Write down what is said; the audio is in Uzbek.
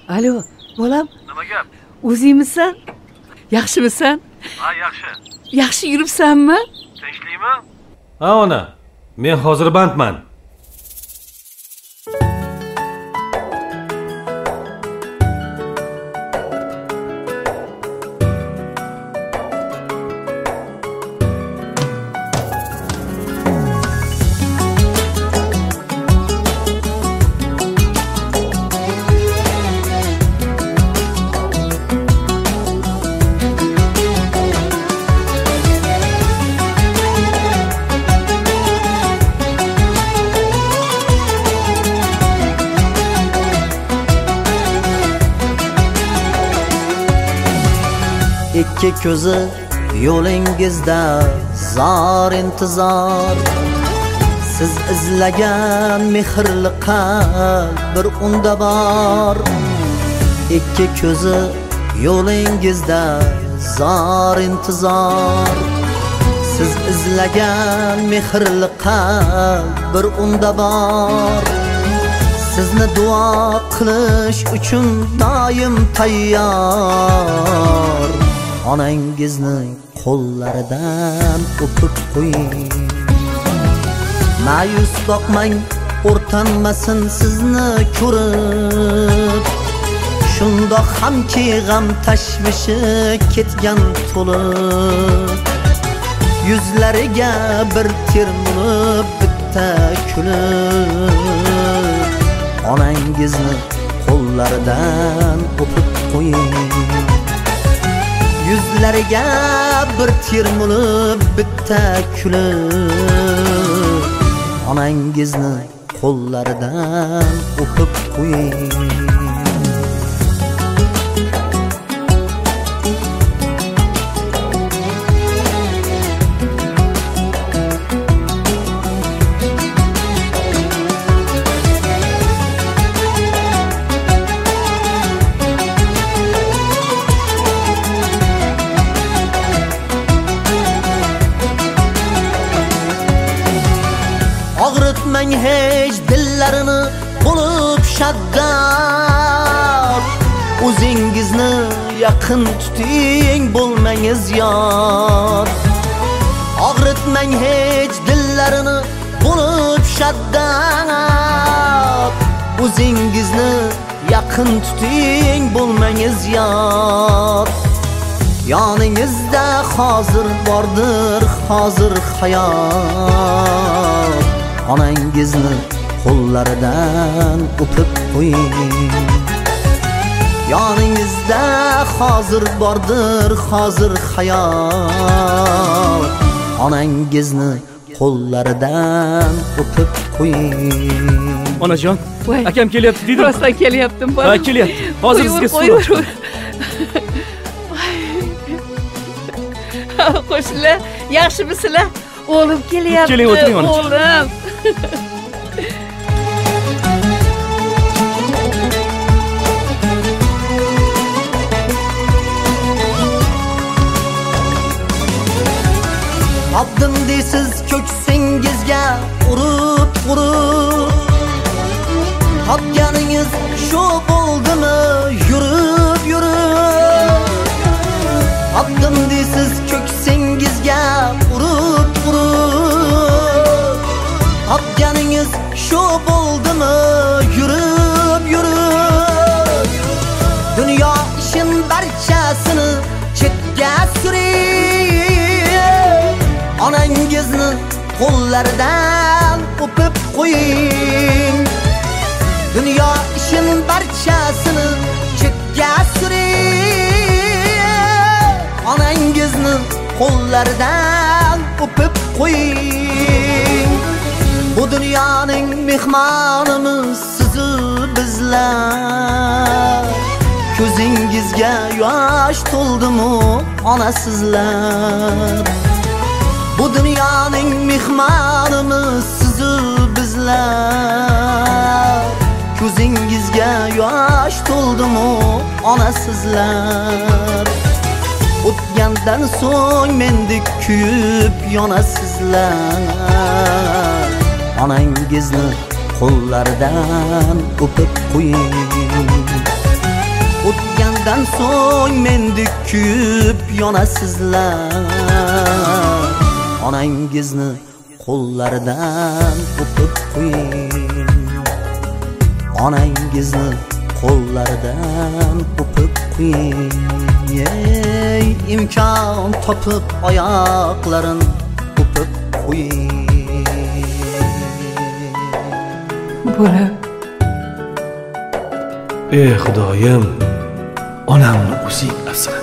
Alo, bolam. Nima gap? O'zingmisan? Yaxshimisan? Ha, yaxshi. Yaxshi yuribsanmi? Tinchlikmi? Ha, ona. Men hozir bandman. ikki ko'zi yo'lingizda zor intizor, siz izlagan mehrli qalb bir unda bor. Ikki ko'zi yo'lingizda zor intizor, siz izlagan mehrli qalb bir unda bor. Sizni duo qilish uchun doim tayyor. Onangizni qo'llaridan o'pib qo'ying. Ma'yus boqmang, o'rtanmasin sizni ko'rib. Shundoq hamki g'am tashvishi ketgan to'lib. Yuzlariga bir termulib bitta kulib. Onangizni qo'llaridan o'pib qo'ying. Yuzlariga bir termulib bitta kulib. Onangizni qo'llaridan o'pib qo'ying. Og'ritmang hech dillarini bo'lib shaddod. O'zingizni yaqin tuting, bo'lmangiz yor. Og'ritmang hech dillarini bo'lib shaddod. O'zingizni yaqin tuting, bo'lmangiz yor. Yoningizda hozir bordir, hozir hayot. Onangizni qo'llaridan o'pib qo'ying. Yoningizda hozir bordir, hozir hayot. Onangizni qo'llaridan o'pib qo'ying. Onajon, akam kelyapti dedim. Rostdan kelyaptim, bolam. Ha, kelyapti. Hozir sizga qo'yaver. Qo'shnilar, yaxshimisizlar? O'g'lim kelyapti. Keling, o'tiring onajon. O'g'lim. Topdim deysiz ko'ksingizga urib. Topganingiz shu bo'ldimi yurib. Topdim deysiz ko'ksingizga urib. Topganingiz shu bo'ldimi yurib. Dunyo ishin barchasini chetga suring. Onangizni qo'llaridan o'pib qo'ying. Dunyo ishin barchasini chetga suring. Onangizni qo'llaridan o'pib qo'ying. Bu dunyoning mehmonimiz sizu bizlar. Ko'zingizga yosh to'ldimi onasizlar? Bu dunyoning mehmonimiz sizu bizlar. Ko'zingizga yosh to'ldimi onasizlar? O'tgandan so'ng mendek kuyib yonasizlar. Onangizni qo'llaridan o'pib qo'ying. so'ng mendek kuyib yonasizlar. Onangizni qo'llaridan o'pib qo'ying. Onangizni qo'llaridan o'pib qo'ying. Ey imkon topib oyoqlarin o'pib qo'ying. Bola, Xudoyim, onamni o'zing asra.